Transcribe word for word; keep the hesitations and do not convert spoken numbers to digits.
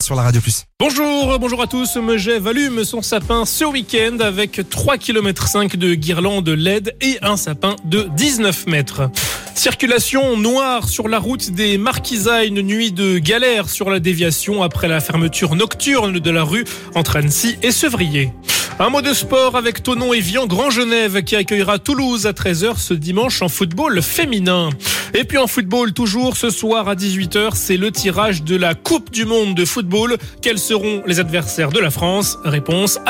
Sur la Radio Plus. Bonjour, bonjour à tous. Megève allume son sapin ce week-end avec trois virgule cinq kilomètres de guirlandes L E D et un sapin de dix-neuf mètres. Circulation noire sur la route des Marquisailles, une nuit de galère sur la déviation après la fermeture nocturne de la rue entre Annecy et Sevrier. Un mot de sport avec Thonon Évian Grand Genève qui accueillera Toulouse à treize heures ce dimanche en football féminin. Et puis en football, toujours ce soir à dix-huit heures, c'est le tirage de la Coupe du Monde de football. Quels seront les adversaires de la France ? Réponse